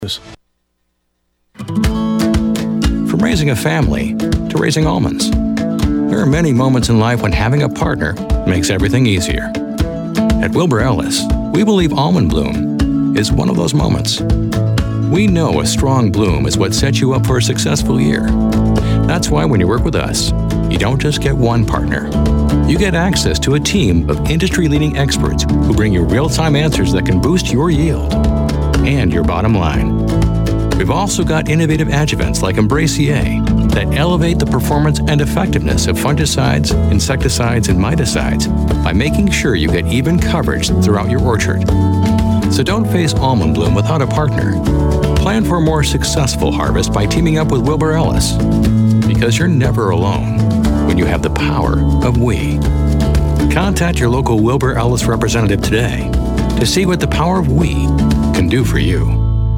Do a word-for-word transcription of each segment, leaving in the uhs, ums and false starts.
From raising a family to raising almonds, there are many moments in life when having a partner makes everything easier. At Wilbur Ellis, we believe almond bloom is one of those moments. We know a strong bloom is what sets you up for a successful year. That's why when you work with us, you don't just get one partner. You get access to a team of industry-leading experts who bring you real-time answers that can boost your yield and your bottom line. We've also got innovative adjuvants like Embracier that elevate the performance and effectiveness of fungicides, insecticides, and miticides by making sure you get even coverage throughout your orchard. So don't face almond bloom without a partner. Plan for a more successful harvest by teaming up with Wilbur Ellis, because you're never alone when you have the power of we. Contact your local Wilbur Ellis representative today to see what the power of we can do for you.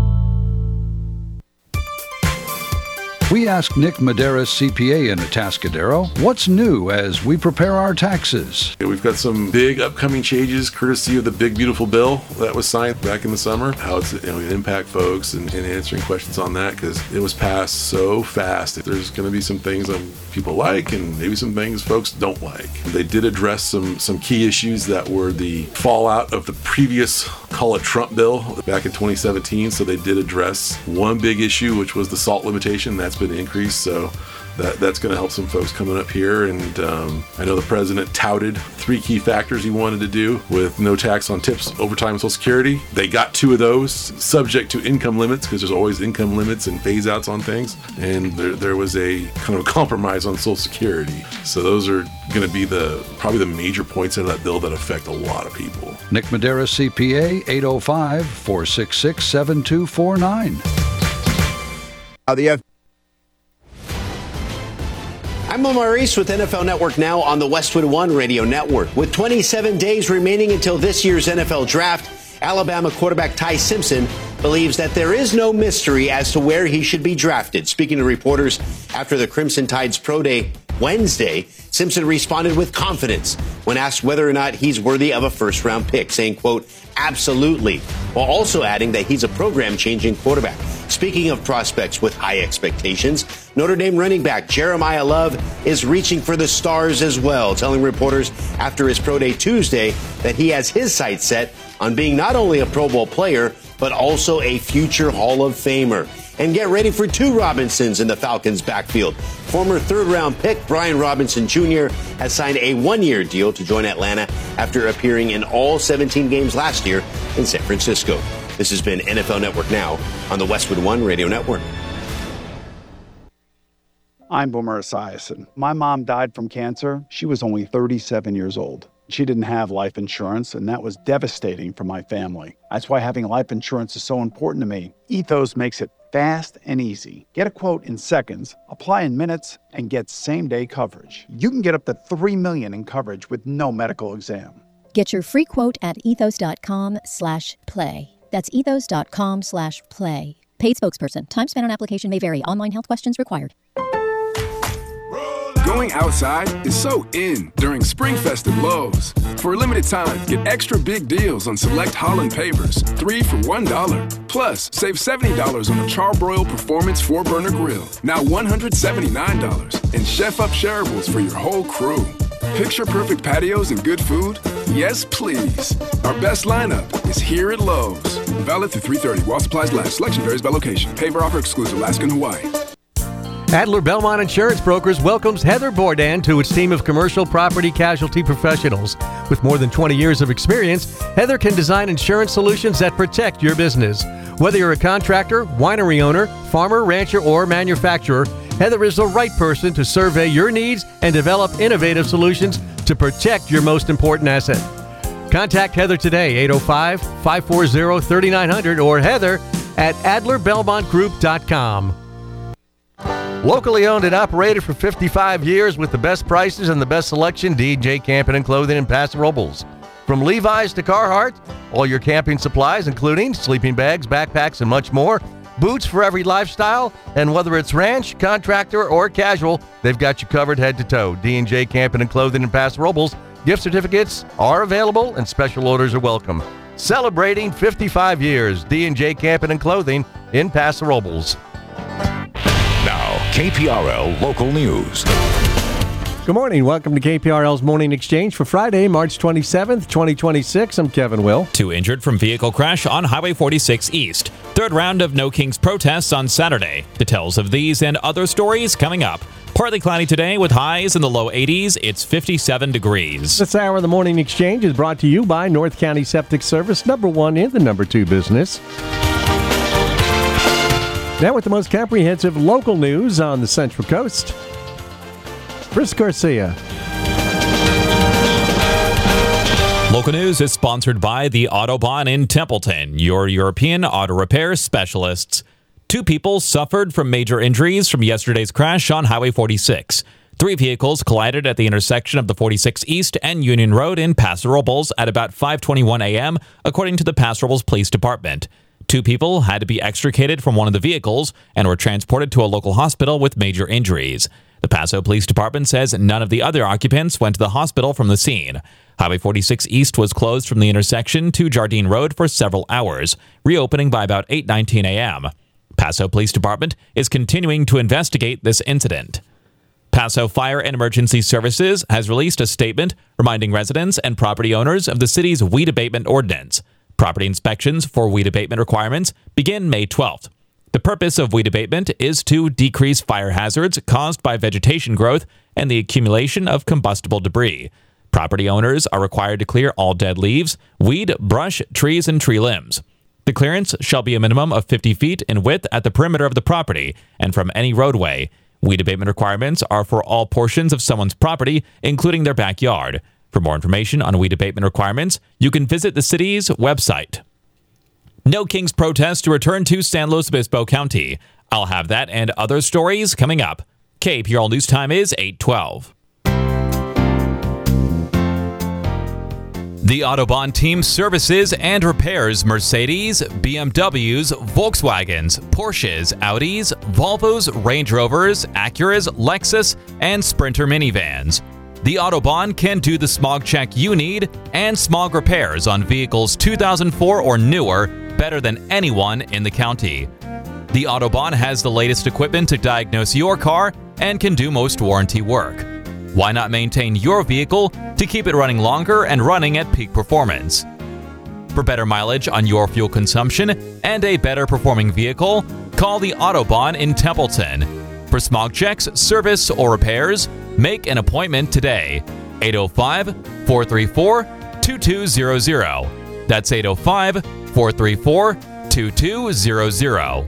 We asked Nick Medeiros, C P A in Atascadero, what's new as we prepare our taxes. We've got some big upcoming changes courtesy of the big beautiful bill that was signed back in the summer. How it's, you know, going to impact folks and, and answering questions on that, because it was passed so fast. There's going to be some things that people like and maybe some things folks don't like. They did address some some key issues that were the fallout of the previous, call it Trump bill, back in twenty seventeen. So they did address one big issue, which was the salt limitation. That's been increased, so that that's going to help some folks coming up here. And um, I know the president touted three key factors he wanted to do with no tax on tips, overtime, and Social Security. They got two of those, subject to income limits, because there's always income limits and phase outs on things. And there, there was a kind of a compromise on Social Security. So those are going to be the probably the major points of that bill that affect a lot of people. Nick Medeiros, C P A, eight oh five, four six six, seven two four nine. Uh, the F- I'm Omar Reese with N F L Network Now on the Westwood One Radio Network. With twenty-seven days remaining until this year's N F L Draft, Alabama quarterback Ty Simpson believes that there is no mystery as to where he should be drafted. Speaking to reporters after the Crimson Tide's Pro Day Wednesday, Simpson responded with confidence when asked whether or not he's worthy of a first-round pick, saying, quote, absolutely, while also adding that he's a program-changing quarterback. Speaking of prospects with high expectations, Notre Dame running back Jeremiah Love is reaching for the stars as well, telling reporters after his Pro Day Tuesday that he has his sights set on being not only a Pro Bowl player, but also a future Hall of Famer. And get ready for two Robinsons in the Falcons' backfield. Former third-round pick Brian Robinson Junior has signed a one-year deal to join Atlanta after appearing in all seventeen games last year in San Francisco. This has been N F L Network Now on the Westwood One Radio Network. I'm Boomer Esiason. My mom died from cancer. She was only thirty-seven years old. She didn't have life insurance, and that was devastating for my family. That's why having life insurance is so important to me. Ethos makes it fast and easy. Get a quote in seconds, apply in minutes, and get same-day coverage. You can get up to three million dollars in coverage with no medical exam. Get your free quote at ethos.com slash play. That's ethos.com slash play. Paid spokesperson. Time spent on application may vary. Online health questions required. Going outside is so in during Spring Fest at Lowe's. For a limited time, get extra big deals on select Holland pavers, three for one dollar. Plus, save seventy dollars on a Charbroil Performance four burner grill, now one hundred seventy-nine dollars. And chef-up shareables for your whole crew. Picture-perfect patios and good food? Yes, please. Our best lineup is here at Lowe's. Valid through three thirty while supplies last. Selection varies by location. Paver offer excludes Alaska and Hawaii. Adler Belmont Insurance Brokers welcomes Heather Bourdain to its team of commercial property casualty professionals. With more than twenty years of experience, Heather can design insurance solutions that protect your business. Whether you're a contractor, winery owner, farmer, rancher, or manufacturer, Heather is the right person to survey your needs and develop innovative solutions to protect your most important asset. Contact Heather today, eight oh five, five four zero, three nine zero zero or Heather at adler belmont group dot com. Locally owned and operated for fifty-five years with the best prices and the best selection, D and J Camping and Clothing in Paso Robles. From Levi's to Carhartt, all your camping supplies, including sleeping bags, backpacks, and much more. Boots for every lifestyle, and whether it's ranch, contractor, or casual, they've got you covered head to toe. D and J Camping and Clothing in Paso Robles. Gift certificates are available, and special orders are welcome. Celebrating fifty-five years, D and J Camping and Clothing, in Paso Robles. Now, K P R L Local News. Good morning. Welcome to K P R L's Morning Exchange for Friday, March twenty-seventh, twenty twenty-six. I'm Kevin Will. Two injured from vehicle crash on Highway forty-six East. Third round of No Kings protests on Saturday. Details of these and other stories coming up. Partly cloudy today with highs in the low eighties. It's fifty-seven degrees. This hour of the Morning Exchange is brought to you by North County Septic Service, number one in the number two business. Now with the most comprehensive local news on the Central Coast, Chris Garcia. Local news is sponsored by the Autobahn in Templeton, your European auto repair specialists. Two people suffered from major injuries from yesterday's crash on Highway forty-six. Three vehicles collided at the intersection of the forty-six East and Union Road in Paso Robles at about five twenty-one a.m., according to the Paso Robles Police Department. Two people had to be extricated from one of the vehicles and were transported to a local hospital with major injuries. The Paso Police Department says none of the other occupants went to the hospital from the scene. Highway forty-six East was closed from the intersection to Jardine Road for several hours, reopening by about eight nineteen a.m. Paso Police Department is continuing to investigate this incident. Paso Fire and Emergency Services has released a statement reminding residents and property owners of the city's weed abatement ordinance. Property inspections for weed abatement requirements begin May twelfth. The purpose of weed abatement is to decrease fire hazards caused by vegetation growth and the accumulation of combustible debris. Property owners are required to clear all dead leaves, weed, brush, trees, and tree limbs. The clearance shall be a minimum of fifty feet in width at the perimeter of the property and from any roadway. Weed abatement requirements are for all portions of someone's property, including their backyard. For more information on weed abatement requirements, you can visit the city's website. No Kings protests to return to San Luis Obispo County. I'll have that and other stories coming up. K P R L News Time is eight twelve. The Autobahn team services and repairs Mercedes, B M Ws, Volkswagens, Porsches, Audis, Volvos, Range Rovers, Acuras, Lexus, and Sprinter minivans. The Autobahn can do the smog check you need and smog repairs on vehicles two thousand four or newer better than anyone in the county. The Autobahn has the latest equipment to diagnose your car and can do most warranty work. Why not maintain your vehicle to keep it running longer and running at peak performance? For better mileage on your fuel consumption and a better performing vehicle, call the Autobahn in Templeton. For smog checks, service, or repairs, make an appointment today. eight oh five, four three four, two two zero zero. That's eight oh five, four three four, two two zero zero.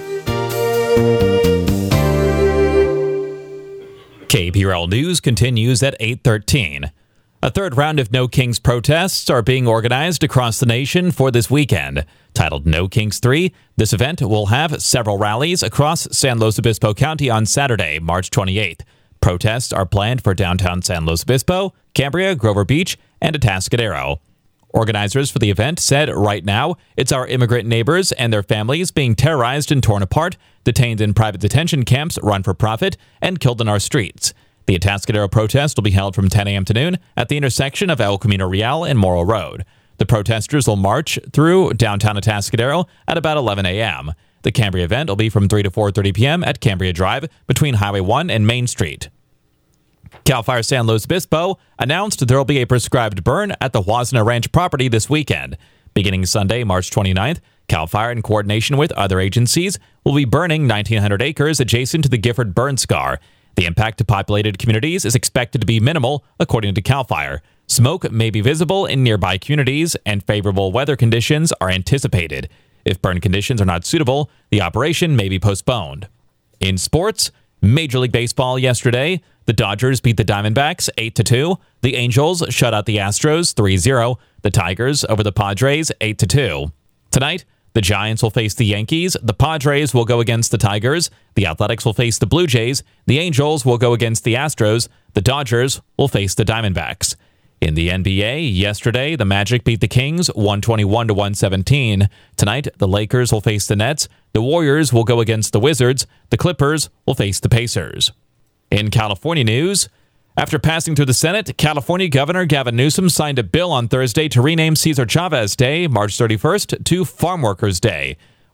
K P R L News continues at eight thirteen. A third round of No Kings protests are being organized across the nation for this weekend. Titled No Kings three, this event will have several rallies across San Luis Obispo County on Saturday, March twenty-eighth. Protests are planned for downtown San Luis Obispo, Cambria, Grover Beach, and Atascadero. Organizers for the event said right now it's our immigrant neighbors and their families being terrorized and torn apart, detained in private detention camps run for profit, and killed in our streets. The Atascadero protest will be held from ten a.m. to noon at the intersection of El Camino Real and Morro Road. The protesters will march through downtown Atascadero at about eleven a.m. The Cambria event will be from three to four thirty p.m. at Cambria Drive between Highway one and Main Street. CAL FIRE San Luis Obispo announced there will be a prescribed burn at the Huasna Ranch property this weekend. Beginning Sunday, March twenty-ninth, CAL FIRE, in coordination with other agencies, will be burning nineteen hundred acres adjacent to the Gifford burn scar. The impact to populated communities is expected to be minimal, according to CAL FIRE. Smoke may be visible in nearby communities, and favorable weather conditions are anticipated. If burn conditions are not suitable, the operation may be postponed. In sports, Major League Baseball yesterday, the Dodgers beat the Diamondbacks eight to two. The Angels shut out the Astros three zero. The Tigers over the Padres eight to two. Tonight, the Giants will face the Yankees. The Padres will go against the Tigers. The Athletics will face the Blue Jays. The Angels will go against the Astros. The Dodgers will face the Diamondbacks. In the N B A, yesterday, the Magic beat the Kings one twenty-one to one seventeen. Tonight, the Lakers will face the Nets. The Warriors will go against the Wizards. The Clippers will face the Pacers. In California news, after passing through the Senate, California Governor Gavin Newsom signed a bill on Thursday to rename Cesar Chavez Day, March thirty-first, to Farm Workers Day.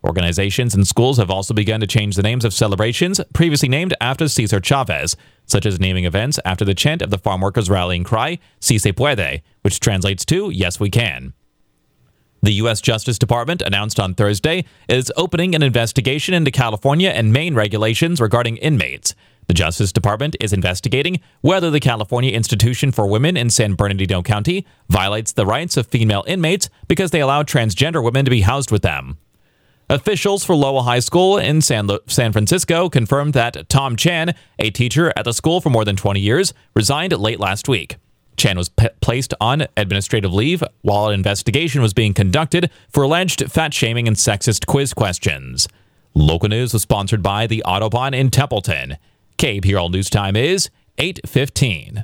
Organizations and schools have also begun to change the names of celebrations previously named after Cesar Chavez, such as naming events after the chant of the farm workers' rallying cry, Si se puede, which translates to, yes, we can. The U S Justice Department announced on Thursday it is opening an investigation into California and Maine regulations regarding inmates. The Justice Department is investigating whether the California Institution for Women in San Bernardino County violates the rights of female inmates because they allow transgender women to be housed with them. Officials for Lowell High School in San, Lo- San Francisco confirmed that Tom Chan, a teacher at the school for more than twenty years, resigned late last week. Chan was p- placed on administrative leave while an investigation was being conducted for alleged fat-shaming and sexist quiz questions. Local news was sponsored by the Autobahn in Templeton. K P R L News Time is eight fifteen.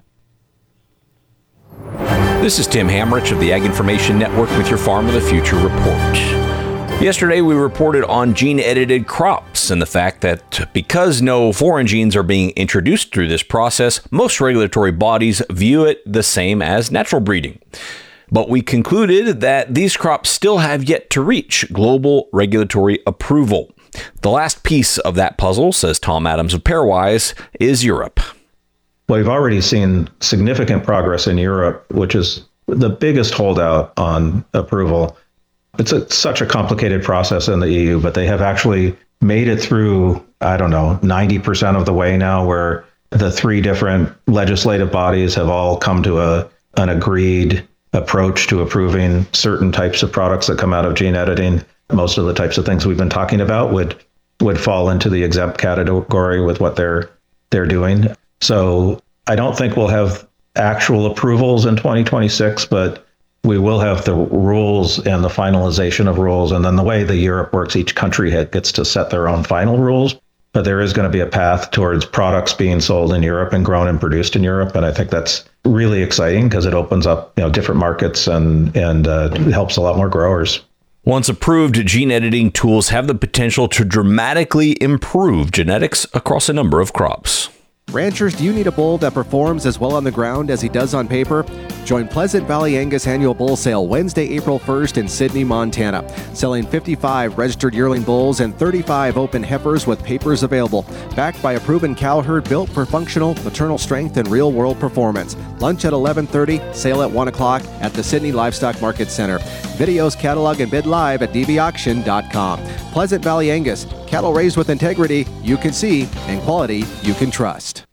This is Tim Hamrich of the Ag Information Network with your Farm of the Future report. Yesterday, we reported on gene-edited crops and the fact that because no foreign genes are being introduced through this process, most regulatory bodies view it the same as natural breeding. But we concluded that these crops still have yet to reach global regulatory approval. The last piece of that puzzle, says Tom Adams of Pairwise, is Europe. Well, we've already seen significant progress in Europe, which is the biggest holdout on approval. It's a, such a complicated process in the E U, but they have actually made it through, I don't know, ninety percent of the way now, where the three different legislative bodies have all come to a an agreed approach to approving certain types of products that come out of gene editing. Most of the types of things we've been talking about would would fall into the exempt category with what they're they're doing. So I don't think we'll have actual approvals in twenty twenty-six, but we will have the rules and the finalization of rules. And then the way the Europe works, each country gets to set their own final rules. But there is going to be a path towards products being sold in Europe and grown and produced in Europe. And I think that's really exciting because it opens up, you know, different markets and, and uh, helps a lot more growers. Once approved, gene editing tools have the potential to dramatically improve genetics across a number of crops. Ranchers, do you need a bull that performs as well on the ground as he does on paper? Join Pleasant Valley Angus Annual Bull Sale Wednesday, April first in Sidney, Montana. Selling fifty-five registered yearling bulls and thirty-five open heifers with papers available. Backed by a proven cow herd built for functional, maternal strength, and real-world performance. Lunch at eleven thirty, sale at one o'clock at the Sidney Livestock Market Center. Videos, catalog, and bid live at d v auction dot com. Pleasant Valley Angus, cattle raised with integrity you can see and quality you can trust.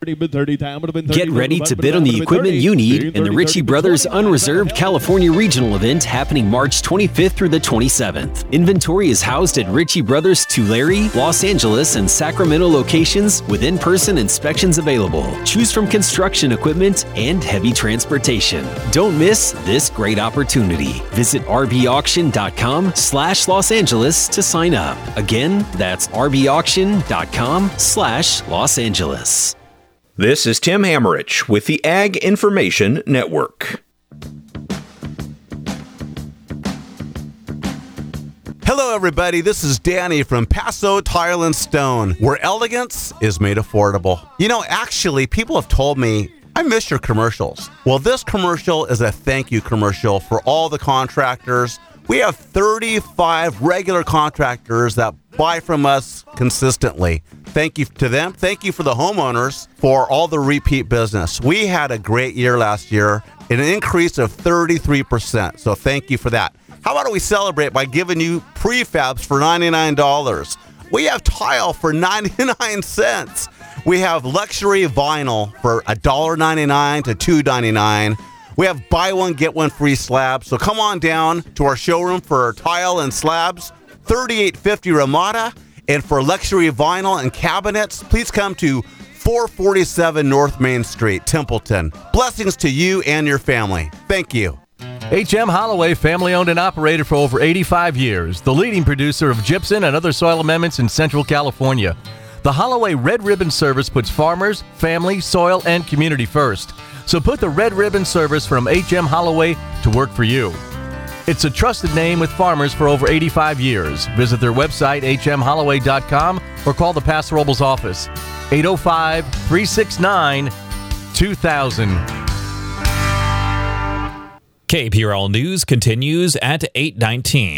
Get ready to bid on the equipment you need in the Ritchie Brothers Unreserved California Regional event happening March twenty-fifth through the twenty-seventh. Inventory is housed at Ritchie Brothers Tulare, Los Angeles, and Sacramento locations with in-person inspections available. Choose from construction equipment and heavy transportation. Don't miss this great opportunity. Visit r b auction dot com slash Los Angeles to sign up. Again, that's r b auction dot com slash Los Angeles. This is Tim Hamrich with the Ag Information Network. Hello, everybody. This is Danny from Paso Tile and Stone, where elegance is made affordable. You know, actually, people have told me, I miss your commercials. Well, this commercial is a thank you commercial for all the contractors. We have thirty-five regular contractors that buy from us consistently. Thank you to them. Thank you for the homeowners for all the repeat business. We had a great year last year, an increase of thirty-three percent. So thank you for that. How about we celebrate by giving you prefabs for ninety-nine dollars? We have tile for ninety-nine cents. We have luxury vinyl for one dollar ninety-nine to two ninety-nine. We have buy one, get one free slabs. So come on down to our showroom for tile and slabs, thirty-eight fifty Ramada. And for luxury vinyl and cabinets, please come to four forty-seven North Main Street, Templeton. Blessings to you and your family. Thank you. H M Holloway, family-owned and operated for over eighty-five years, the leading producer of gypsum and other soil amendments in Central California. The Holloway Red Ribbon Service puts farmers, family, soil, and community first. So put the Red Ribbon Service from H M Holloway to work for you. It's a trusted name with farmers for over eighty-five years. Visit their website, h m holloway dot com, or call the Paso Robles office, eight oh five, three six nine, two thousand. K P R L News continues at eight nineteen.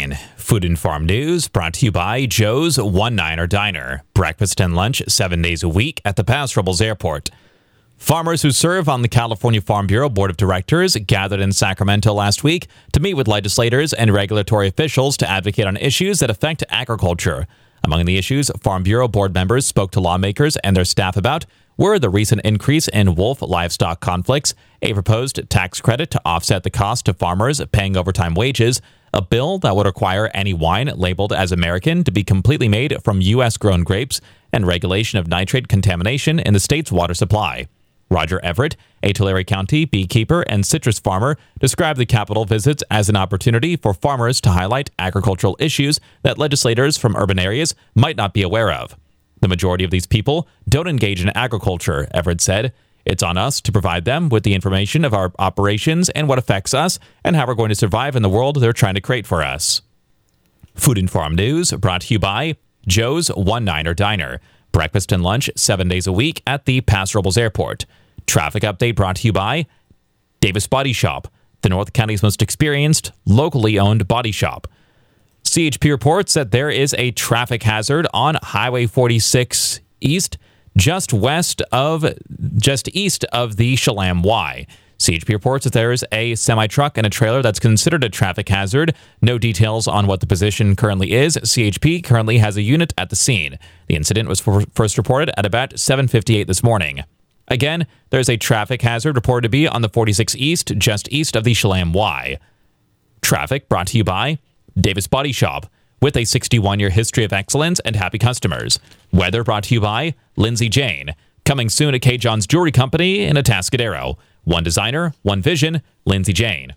Food and Farm News brought to you by Joe's One Niner Diner. Breakfast and lunch seven days a week at the Paso Robles Airport. Farmers who serve on the California Farm Bureau Board of Directors gathered in Sacramento last week to meet with legislators and regulatory officials to advocate on issues that affect agriculture. Among the issues Farm Bureau board members spoke to lawmakers and their staff about were the recent increase in wolf livestock conflicts, a proposed tax credit to offset the cost of farmers paying overtime wages, a bill that would require any wine labeled as American to be completely made from U S grown grapes, and regulation of nitrate contamination in the state's water supply. Roger Everett, a Tulare County beekeeper and citrus farmer, described the Capitol visits as an opportunity for farmers to highlight agricultural issues that legislators from urban areas might not be aware of. The majority of these people don't engage in agriculture, Everett said. It's on us to provide them with the information of our operations and what affects us and how we're going to survive in the world they're trying to create for us. Food and Farm News brought to you by Joe's One Niner Diner. Breakfast and lunch seven days a week at the Paso Robles Airport. Traffic update brought to you by Davis Body Shop, the North County's most experienced, locally owned body shop. C H P reports that there is a traffic hazard on Highway forty-six East, just west of, just east of the Chelam Y. C H P reports that there is a semi-truck and a trailer that's considered a traffic hazard. No details on what the position currently is. C H P currently has a unit at the scene. The incident was for, first reported at about seven fifty-eight this morning. Again, there's a traffic hazard reported to be on the forty-six East, just east of the Chelam Y. Traffic brought to you by Davis Body Shop, with a sixty-one-year history of excellence and happy customers. Weather brought to you by Lindsay Jane. Coming soon at K. John's Jewelry Company in Atascadero. One designer, one vision, Lindsay Jane.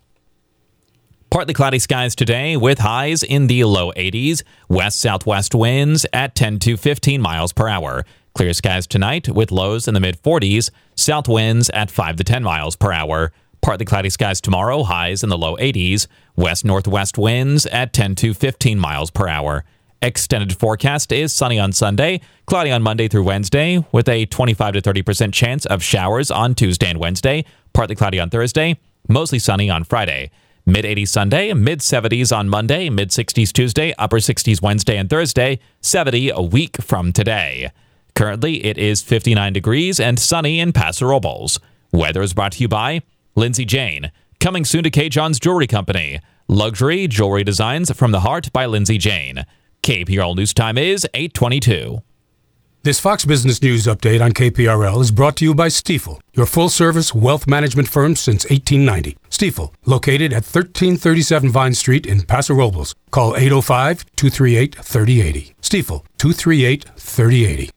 Partly cloudy skies today with highs in the low eighties. West-southwest winds at ten to fifteen miles per hour. Clear skies tonight with lows in the mid-forties. South winds at five to ten miles per hour. Partly cloudy skies tomorrow, highs in the low eighties. West-northwest winds at ten to fifteen miles per hour. Extended forecast is sunny on Sunday, cloudy on Monday through Wednesday, with a twenty-five to thirty percent chance of showers on Tuesday and Wednesday. Partly cloudy on Thursday, mostly sunny on Friday. mid-eighties Sunday, mid-seventies on Monday, mid-sixties Tuesday, upper sixties Wednesday and Thursday, seventy a week from today. Currently, it is fifty-nine degrees and sunny in Paso Robles. Weather is brought to you by Lindsay Jane. Coming soon to K. John's Jewelry Company. Luxury jewelry designs from the heart by Lindsay Jane. K P R L News Time is eight twenty-two. This Fox Business News update on K P R L is brought to you by Stifel, your full-service wealth management firm since eighteen ninety. Stifel, located at thirteen thirty-seven Vine Street in Paso Robles. Call eight oh five, two three eight, three oh eight oh. Stifel, two three eight, three oh eight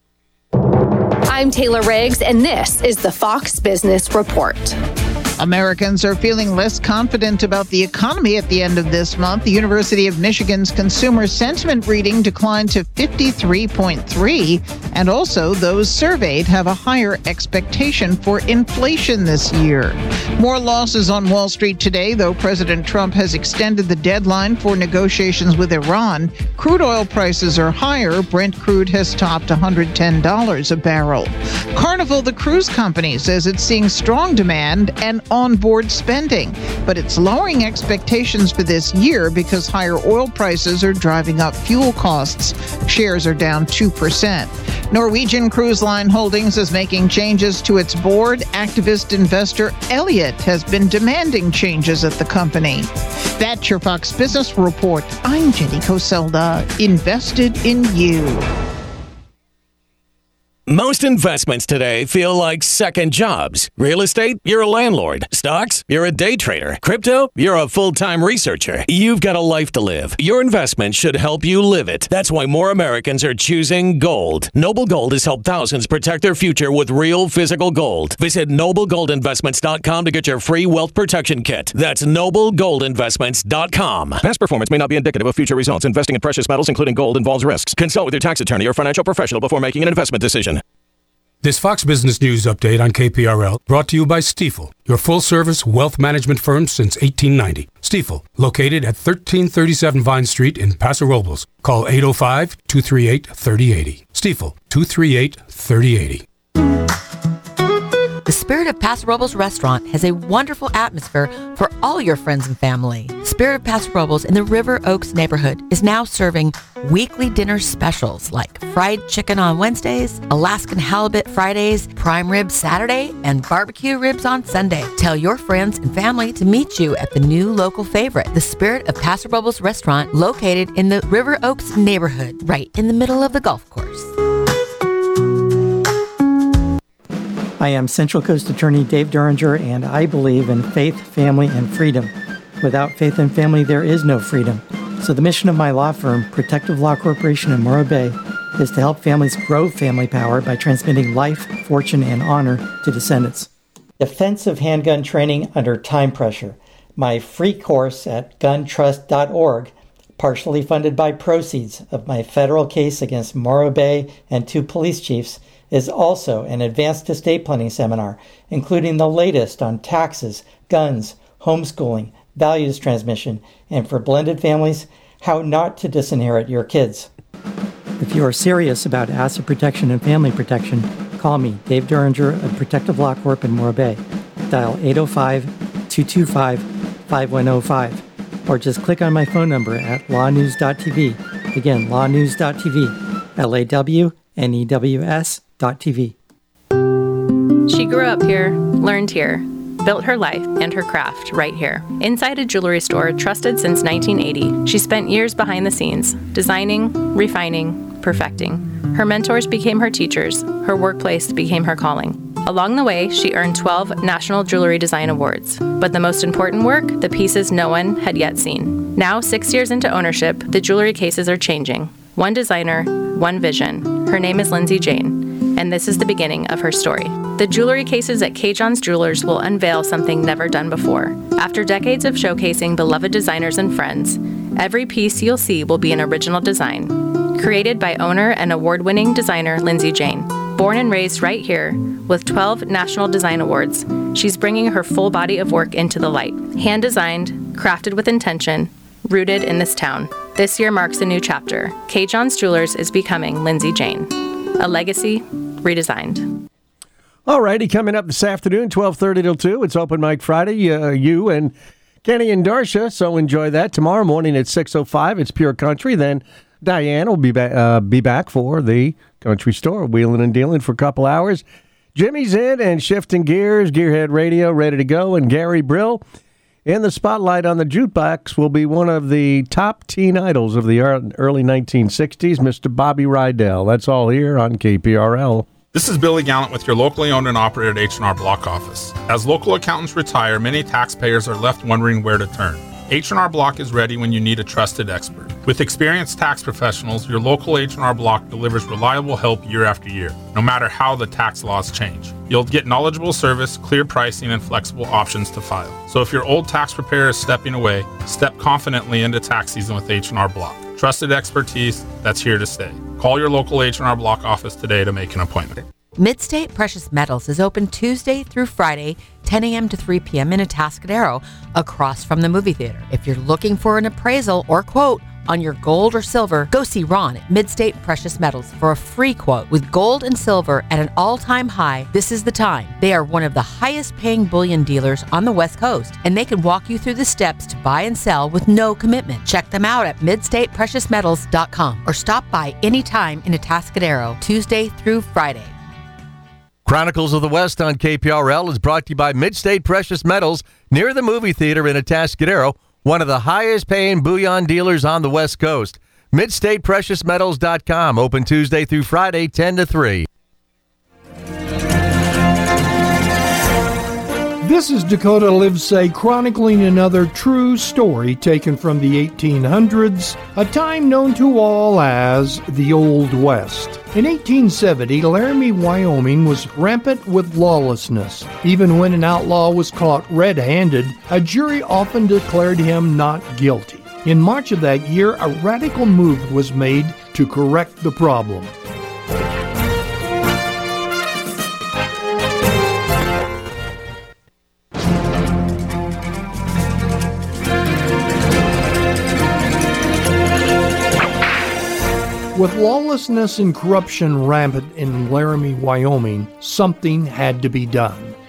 oh. I'm Taylor Riggs, and this is the Fox Business Report. Americans are feeling less confident about the economy at the end of this month. The University of Michigan's consumer sentiment reading declined to fifty-three point three, and also those surveyed have a higher expectation for inflation this year. More losses on Wall Street today, though President Trump has extended the deadline for negotiations with Iran. Crude oil prices are higher. Brent crude has topped one hundred ten dollars a barrel. Carnival, the cruise company, says it's seeing strong demand and onboard spending, but it's lowering expectations for this year because higher oil prices are driving up fuel costs. Shares are down two percent. Norwegian Cruise Line Holdings is making changes to its board. Activist investor Elliott has been demanding changes at the company. That's your Fox Business Report. I'm Jenny Coselda, invested in you. Most investments today feel like second jobs. Real estate, you're a landlord. Stocks, you're a day trader. Crypto, you're a full-time researcher. You've got a life to live. Your investment should help you live it. That's why more Americans are choosing gold. Noble Gold has helped thousands protect their future with real physical gold. Visit noble gold investments dot com to get your free wealth protection kit. That's noble gold investments dot com. Past performance may not be indicative of future results. Investing in precious metals, including gold, involves risks. Consult with your tax attorney or financial professional before making an investment decision. This Fox Business News update on K P R L brought to you by Stifel, your full-service wealth management firm since eighteen ninety. Stifel, located at thirteen thirty-seven Vine Street in Paso Robles. Call eight oh five, two three eight, three oh eight oh. Stifel, two three eight, three oh eight oh. The Spirit of Paso Robles restaurant has a wonderful atmosphere for all your friends and family. Spirit of Paso Robles in the River Oaks neighborhood is now serving weekly dinner specials like fried chicken on Wednesdays, Alaskan halibut Fridays, prime rib Saturday, and barbecue ribs on Sunday. Tell your friends and family to meet you at the new local favorite, the Spirit of Paso Robles restaurant, located in the River Oaks neighborhood, right in the middle of the golf course. I am Central Coast Attorney Dave Duringer, and I believe in faith, family, and freedom. Without faith and family, there is no freedom. So the mission of my law firm, Protective Law Corporation in Morro Bay, is to help families grow family power by transmitting life, fortune, and honor to descendants. Defensive handgun training under time pressure. My free course at gun trust dot org, partially funded by proceeds of my federal case against Morro Bay and two police chiefs, is also an advanced estate planning seminar, including the latest on taxes, guns, homeschooling, values transmission, and for blended families, how not to disinherit your kids. If you are serious about asset protection and family protection, call me, Dave Duringer of Protective Law Corp in Morro Bay. Dial eight oh five, two two five, five one oh five, or just click on my phone number at law news dot t v. Again, law news dot t v, L A W N E W S dot T V. She grew up here, learned here, built her life and her craft right here. Inside a jewelry store trusted since nineteen eighty, she spent years behind the scenes, designing, refining, perfecting. Her mentors became her teachers, her workplace became her calling. Along the way, she earned twelve National Jewelry Design Awards. But the most important work, the pieces no one had yet seen. Now, six years into ownership, the jewelry cases are changing. One designer, one vision. Her name is Lindsay Jane, and this is the beginning of her story. The jewelry cases at K. John's Jewelers will unveil something never done before. After decades of showcasing beloved designers and friends, every piece you'll see will be an original design, created by owner and award-winning designer Lindsay Jane. Born and raised right here, with twelve National Design Awards, she's bringing her full body of work into the light. Hand-designed, crafted with intention, rooted in this town. This year marks a new chapter. K. John's Jewelers is becoming Lindsay Jane. A legacy redesigned. All righty, coming up this afternoon, twelve thirty till two. It's Open Mic Friday. Uh, you and Kenny and Darsha, so enjoy that. Tomorrow morning at six oh five, it's Pure Country. Then Diane will be, ba- uh, be back for the Country Store, wheeling and dealing for a couple hours. Jimmy's in and shifting gears, Gearhead Radio ready to go, and Gary Brill in the spotlight on the jukebox will be one of the top teen idols of the early nineteen sixties, Mister Bobby Rydell. That's all here on K P R L. This is Billy Gallant with your locally owned and operated H and R Block office. As local accountants retire, many taxpayers are left wondering where to turn. H and R Block is ready when you need a trusted expert. With experienced tax professionals, your local H and R Block delivers reliable help year after year, no matter how the tax laws change. You'll get knowledgeable service, clear pricing, and flexible options to file. So if your old tax preparer is stepping away, step confidently into tax season with H and R Block. Trusted expertise that's here to stay. Call your local H and R Block office today to make an appointment. Midstate Precious Metals is open Tuesday through Friday, ten a.m. to three p.m. in Atascadero, across from the movie theater. If you're looking for an appraisal or quote on your gold or silver, go see Ron at Midstate Precious Metals for a free quote. With gold and silver at an all-time high, this is the time. They are one of the highest-paying bullion dealers on the West Coast, and they can walk you through the steps to buy and sell with no commitment. Check them out at midstate precious metals dot com or stop by anytime in Atascadero, Tuesday through Friday. Chronicles of the West on K P R L is brought to you by Midstate Precious Metals near the movie theater in Atascadero, one of the highest paying bullion dealers on the West Coast. midstate precious metals dot com, open Tuesday through Friday, ten to three. This is Dakota Livesay chronicling another true story taken from the eighteen hundreds, a time known to all as the Old West. In eighteen seventy, Laramie, Wyoming was rampant with lawlessness. Even when an outlaw was caught red-handed, a jury often declared him not guilty. In March of that year, a radical move was made to correct the problem. With lawlessness and corruption rampant in Laramie, Wyoming, something had to be done.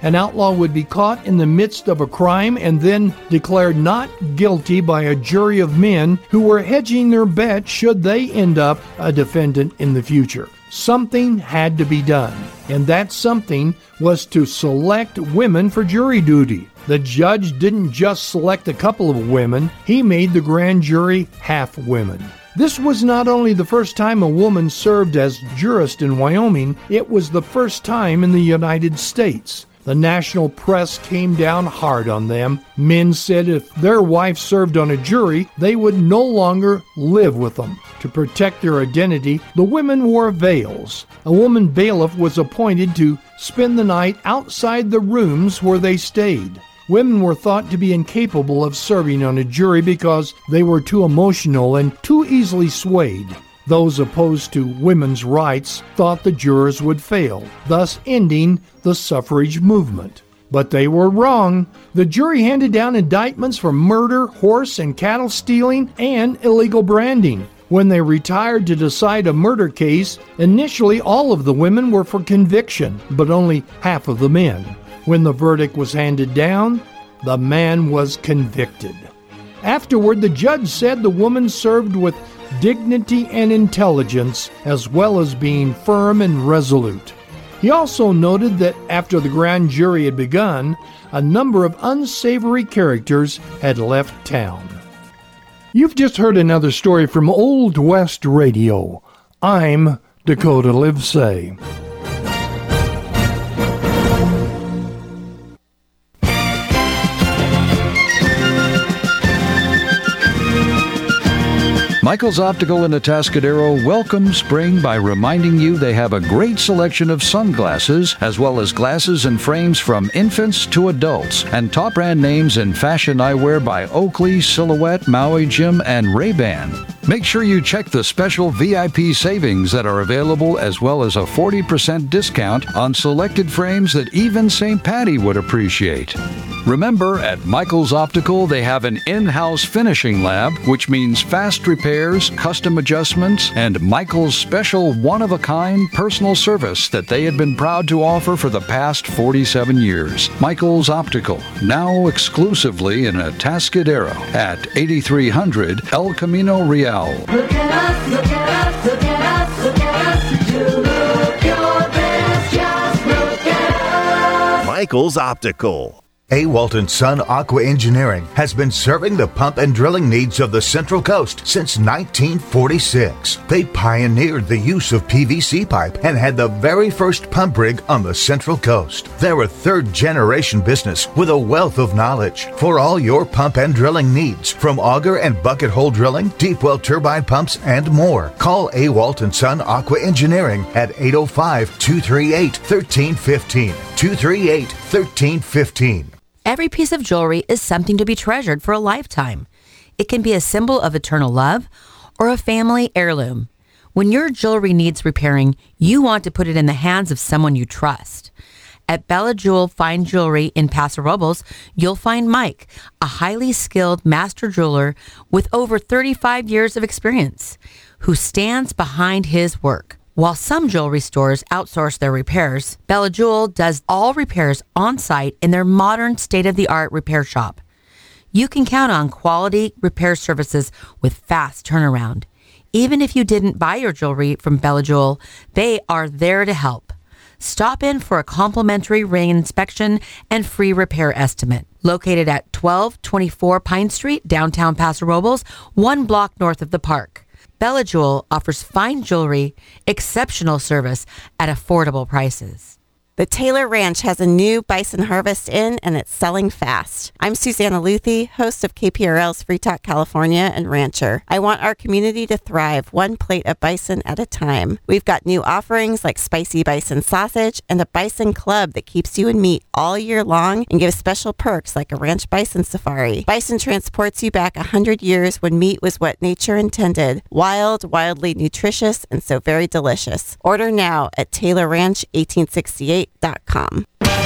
an outlaw would be caught in the midst of a crime and then declared not guilty by a jury of men who were hedging their bet should they end up a defendant in the future. Something had to be done, and that something was to select women for jury duty. The judge didn't just select a couple of women, he made the grand jury half women. This was not only the first time a woman served as jurist in Wyoming, it was the first time in the United States. The national press came down hard on them. Men said if their wife served on a jury, they would no longer live with them. To protect their identity, the women wore veils. A woman bailiff was appointed to spend the night outside the rooms where they stayed. Women were thought to be incapable of serving on a jury because they were too emotional and too easily swayed. Those opposed to women's rights thought the jurors would fail, thus ending the suffrage movement. But they were wrong. The jury handed down indictments for murder, horse and cattle stealing, and illegal branding. When they retired to decide a murder case, initially all of the women were for conviction, but only half of the men. When the verdict was handed down, the man was convicted. Afterward, the judge said the woman served with dignity and intelligence, as well as being firm and resolute. He also noted that after the grand jury had begun, a number of unsavory characters had left town. You've just heard another story from Old West Radio. I'm Dakota Livesay. Michael's Optical in Atascadero welcomes spring by reminding you they have a great selection of sunglasses, as well as glasses and frames from infants to adults, and top brand names in fashion eyewear by Oakley, Silhouette, Maui Jim, and Ray-Ban. Make sure you check the special V I P savings that are available, as well as a forty percent discount on selected frames that even Saint Patty would appreciate. Remember, at Michael's Optical, they have an in-house finishing lab, which means fast repairs, custom adjustments, and Michael's special one-of-a-kind personal service that they have been proud to offer for the past forty-seven years. Michael's Optical, now exclusively in Atascadero at eighty-three hundred El Camino Real. Look at us, look at us, look at us, look at us. You look your best, just look at us. Michael's Optical. A. Walton Son Aqua Engineering has been serving the pump and drilling needs of the Central Coast since nineteen forty-six. They pioneered the use of P V C pipe and had the very first pump rig on the Central Coast. They're a third-generation business with a wealth of knowledge for all your pump and drilling needs, from auger and bucket hole drilling, deep well turbine pumps, and more. Call A. Walton Son Aqua Engineering at eight oh five, two three eight, one three one five, two three eight, one three one five. Every piece of jewelry is something to be treasured for a lifetime. It can be a symbol of eternal love or a family heirloom. When your jewelry needs repairing, you want to put it in the hands of someone you trust. At Bella Jewel Fine Jewelry in Paso Robles, you'll find Mike, a highly skilled master jeweler with over thirty-five years of experience, who stands behind his work. While some jewelry stores outsource their repairs, Bella Jewel does all repairs on-site in their modern state-of-the-art repair shop. You can count on quality repair services with fast turnaround. Even if you didn't buy your jewelry from Bella Jewel, they are there to help. Stop in for a complimentary ring inspection and free repair estimate. Located at twelve twenty-four Pine Street, downtown Paso Robles, one block north of the park. Bella Jewel offers fine jewelry, exceptional service at affordable prices. The Taylor Ranch has a new bison harvest in, and it's selling fast. I'm Susanna Luthi, host of K P R L's Free Talk California and rancher. I want our community to thrive one plate of bison at a time. We've got new offerings like spicy bison sausage and a bison club that keeps you in meat all year long and gives special perks like a ranch bison safari. Bison transports you back one hundred years when meat was what nature intended. Wild, wildly nutritious, and so very delicious. Order now at Taylor Ranch eighteen sixty-eight dot com.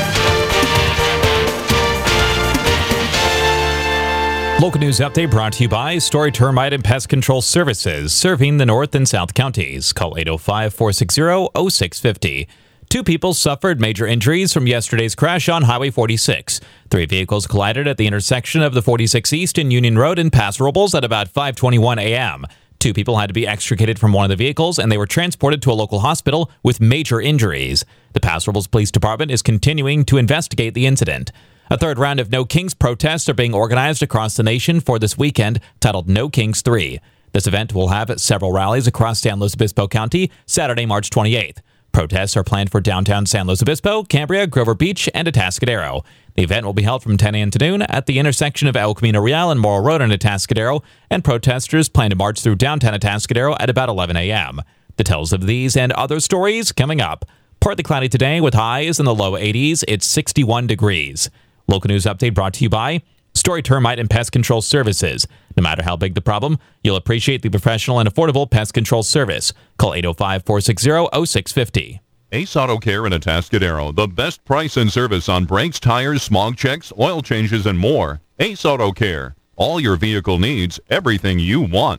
Local news update brought to you by Story Termite and Pest Control Services, serving the North and South counties. Call eight oh five, four six zero, oh six five oh. Two people suffered major injuries from yesterday's crash on Highway forty-six. Three vehicles collided at the intersection of the forty-six East and Union Road in Paso Robles at about five twenty-one a.m. Two people had to be extricated from one of the vehicles, and they were transported to a local hospital with major injuries. The Paso Robles Police Department is continuing to investigate the incident. A third round of No Kings protests are being organized across the nation for this weekend, titled No Kings three. This event will have several rallies across San Luis Obispo County, Saturday, March twenty-eighth. Protests are planned for downtown San Luis Obispo, Cambria, Grover Beach, and Atascadero. The event will be held from ten a.m. to noon at the intersection of El Camino Real and Morro Road in Atascadero, and protesters plan to march through downtown Atascadero at about eleven a.m. Details of these and other stories coming up. Partly cloudy today with highs in the low eighties. It's sixty-one degrees. Local news update brought to you by Story Termite and Pest Control Services. No matter how big the problem, you'll appreciate the professional and affordable pest control service. Call eight oh five, four six zero, oh six five oh. Ace Auto Care in Atascadero, the best price and service on brakes, tires, smog checks, oil changes, and more. Ace Auto Care, all your vehicle needs, everything you want.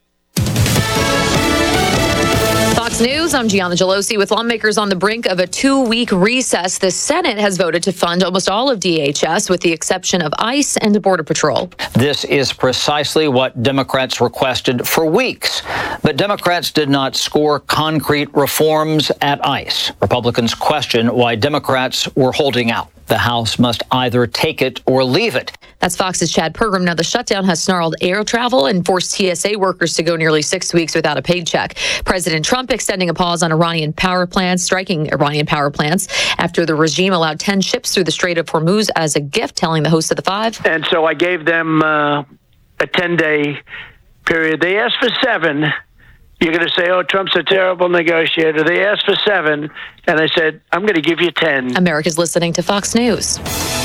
Fox News, I'm Gianna Gelosi. With lawmakers on the brink of a two-week recess, the Senate has voted to fund almost all of D H S, with the exception of ICE and Border Patrol. This is precisely what Democrats requested for weeks. But Democrats did not score concrete reforms at ICE. Republicans question why Democrats were holding out. The House must either take it or leave it. That's Fox's Chad Pergram. Now, the shutdown has snarled air travel and forced T S A workers to go nearly six weeks without a paycheck. President Trump extending a pause on Iranian power plants, striking Iranian power plants after the regime allowed ten ships through the Strait of Hormuz as a gift, telling the host of the Five. And so I gave them uh, a ten-day period. They asked for seven. You're going to say, oh, Trump's a terrible negotiator. They asked for seven, and I said, I'm going to give you ten. America's listening to Fox News.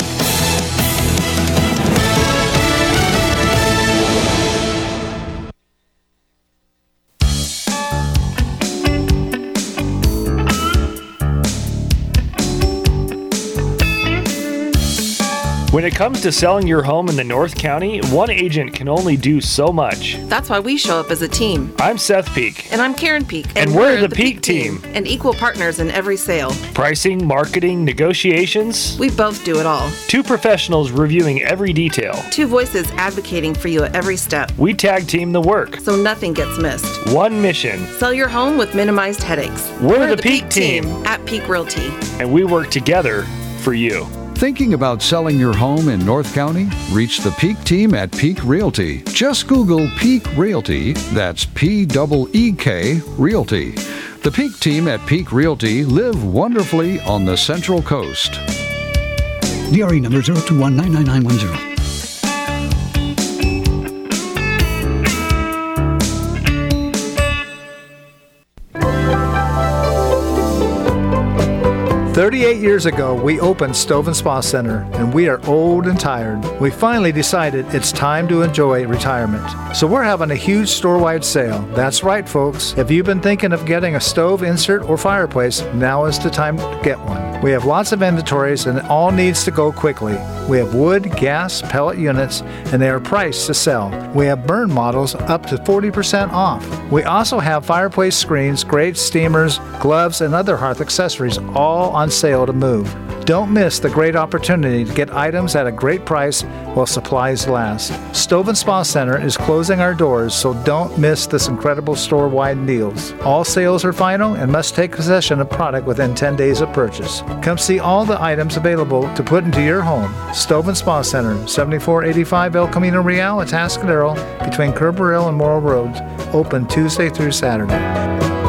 When it comes to selling your home in the North County, one agent can only do so much. That's why we show up as a team. I'm Seth Peak. And I'm Karen Peak. And, and we're, we're the, the Peak, Peak team. team. And equal partners in every sale. Pricing, marketing, negotiations. We both do it all. Two professionals reviewing every detail. Two voices advocating for you at every step. We tag team the work. So nothing gets missed. One mission. Sell your home with minimized headaches. We're, we're the, the Peak, Peak team. team at Peak Realty. And we work together for you. Thinking about selling your home in North County? Reach the Peak team at Peak Realty. Just Google Peak Realty. That's P E E K Realty. The Peak team at Peak Realty live wonderfully on the Central Coast. D R E number zero two one nine nine nine one zero. thirty-eight years ago, we opened Stove and Spa Center, and we are old and tired. We finally decided it's time to enjoy retirement. So we're having a huge store-wide sale. That's right, folks. If you've been thinking of getting a stove, insert, or fireplace, now is the time to get one. We have lots of inventories, and it all needs to go quickly. We have wood, gas, pellet units, and they are priced to sell. We have burn models up to forty percent off. We also have fireplace screens, grates, steamers, gloves, and other hearth accessories, all on sale to move. Don't miss the great opportunity to get items at a great price while supplies last. Stove and Spa Center is closing our doors, so don't miss this incredible store-wide deals. All sales are final and must take possession of product within ten days of purchase. Come see all the items available to put into your home. Stove and Spa Center, seventy-four eighty-five El Camino Real, Atascadero, between Kerberville and Morro Roads. Open Tuesday through Saturday.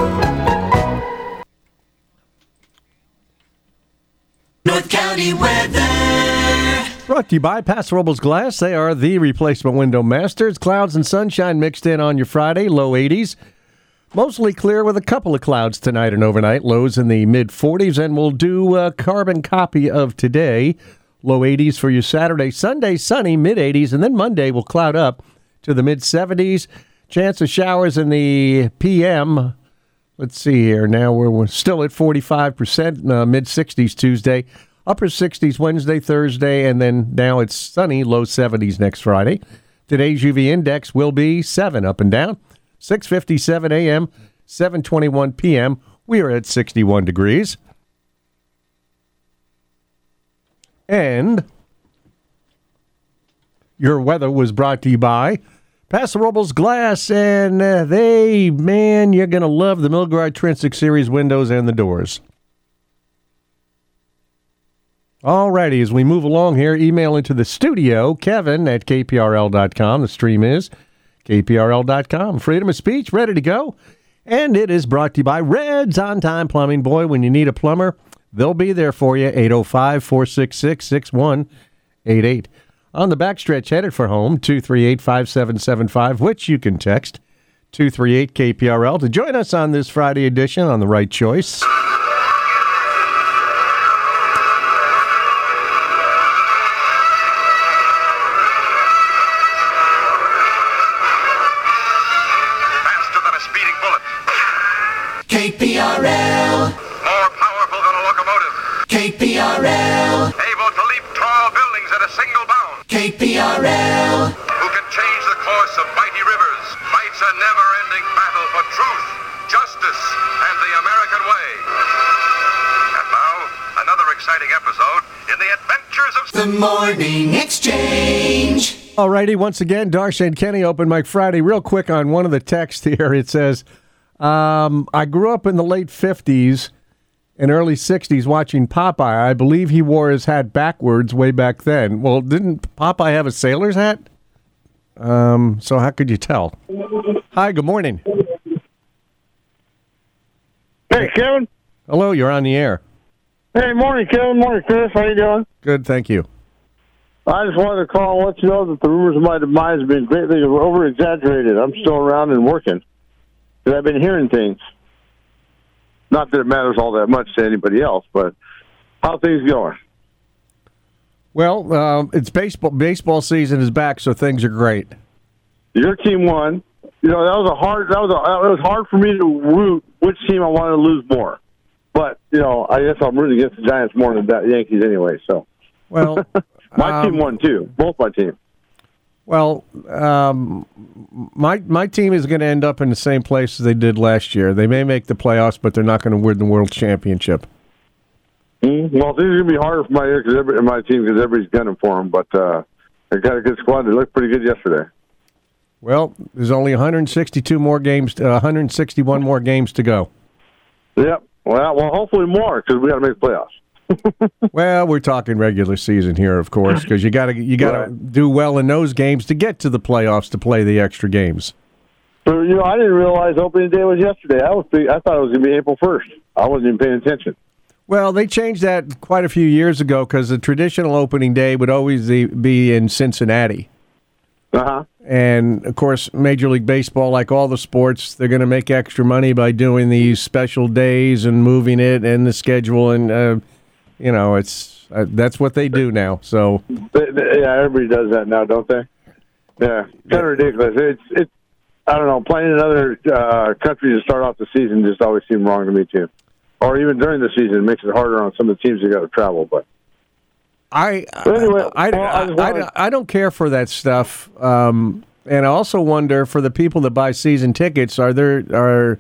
North County weather. Brought to you by Paso Robles Glass. They are the replacement window masters. Clouds and sunshine mixed in on your Friday, low eighties. Mostly clear with a couple of clouds tonight and overnight. Lows in the mid forties, and we'll do a carbon copy of today. Low eighties for your Saturday. Sunday, sunny, mid eighties, and then Monday will cloud up to the mid seventies. Chance of showers in the P M. Let's see here. Now we're, we're still at forty-five percent, uh, mid sixties Tuesday, upper sixties Wednesday, Thursday, and then now it's sunny, low seventies next Friday. Today's U V index will be seven up and down, six fifty-seven a.m., seven twenty-one p.m. We are at sixty-one degrees. And your weather was brought to you by Paso Robles Glass, and uh, they, man, you're going to love the Milgard Trinsic Series windows and the doors. All righty, as we move along here, email into the studio, Kevin at K P R L dot com. The stream is K P R L dot com. Freedom of speech, ready to go. And it is brought to you by Red's On Time Plumbing. Boy, when you need a plumber, they'll be there for you. eight oh five, four six six, six one eight eight. On the backstretch, headed for home, two three eight, five seven seven five, which you can text two three eight K P R L to join us on this Friday edition on The Right Choice. K P R L. More powerful than a locomotive. K P R L. Able to leap tall buildings at a single bound. K P R L. Who can change the course of mighty rivers. Fights a never-ending battle for truth, justice, and the American way. And now, another exciting episode in the adventures of The Morning Exchange. All righty, once again, Darsh and Kenny, Open Mike Friday. Real quick on one of the texts here, it says, um, I grew up in the late fifties and early sixties watching Popeye. I believe he wore his hat backwards way back then. Well, didn't Popeye have a sailor's hat? Um, so how could you tell? Hi, good morning. Hey, Kevin. Hello, you're on the air. Hey, morning, Kevin. Morning, Chris. How you doing? Good, thank you. I just wanted to call and let you know that the rumors of my demise have been greatly over-exaggerated. I'm still around and working. Because I've been hearing things. Not that it matters all that much to anybody else, but how things going? Well, um, it's baseball. Baseball season is back, so things are great. Your team won. You know, that was a hard. That was a, it was hard for me to root which team I wanted to lose more. But you know, I guess I'm rooting against the Giants more than the Yankees anyway. So, well, my um, team won too. Both my teams. Well, um, my my team is going to end up in the same place as they did last year. They may make the playoffs, but they're not going to win the World Championship. Mm-hmm. Well, things are going to be harder for my year because every, my team because everybody's gunning for them. But uh, they got a good squad. They looked pretty good yesterday. Well, there's only one hundred sixty-two more games, uh, one hundred sixty-one more games to go. Yep. Well, well, hopefully more because we got to make the playoffs. Well, we're talking regular season here, of course, because you got to you got to right. do well in those games to get to the playoffs to play the extra games. So, you know, I didn't realize opening day was yesterday. I was I thought it was going to be April first. I wasn't even paying attention. Well, they changed that quite a few years ago because the traditional opening day would always be in Cincinnati. Uh-huh. And, of course, Major League Baseball, like all the sports, they're going to make extra money by doing these special days and moving it and the schedule. And, uh, you know, it's uh, that's what they do now. So they, they, yeah, everybody does that now, don't they? Yeah, kind of ridiculous. It's it's I don't know. Playing in other uh, countries to start off the season just always seemed wrong to me too. Or even during the season, it makes it harder on some of the teams that got to travel. But I, but anyway, I, well, I, I, wanted... I, I don't care for that stuff. Um, and I also wonder for the people that buy season tickets, are there are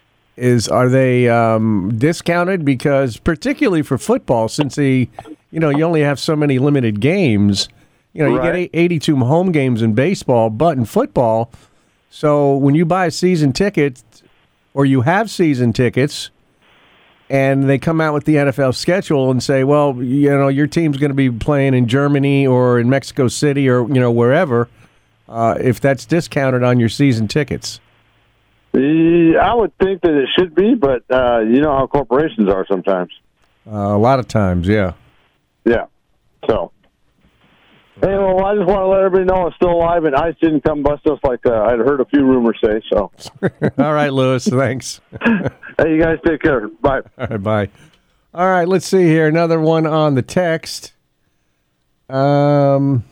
is are they um, discounted? Because particularly for football, since the you know you only have so many limited games, you know right. you get eighty-two home games in baseball, but in football, so when you buy a season ticket or you have season tickets. And they come out with the N F L schedule and say, well, you know, your team's going to be playing in Germany or in Mexico City or, you know, wherever, uh, if that's discounted on your season tickets. Yeah, I would think that it should be, but uh, you know how corporations are sometimes. Uh, a lot of times, yeah. Yeah. So, hey, well, I just want to let everybody know I'm still alive and ICE didn't come bust us like uh, I'd heard a few rumors say. So, all right, Lewis, thanks. Hey, you guys take care. Bye. All right, bye. All right, let's see here. Another one on the text. Um,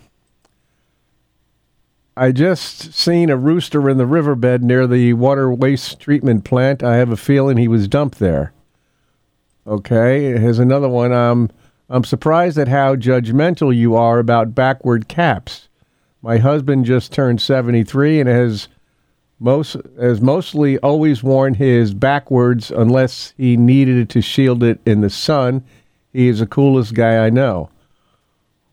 I just seen a rooster in the riverbed near the water waste treatment plant. I have a feeling he was dumped there. Okay, here's another one. Um, I'm surprised at how judgmental you are about backward caps. My husband just turned seventy-three and has most has mostly always worn his backwards unless he needed it to shield it in the sun. He is the coolest guy I know.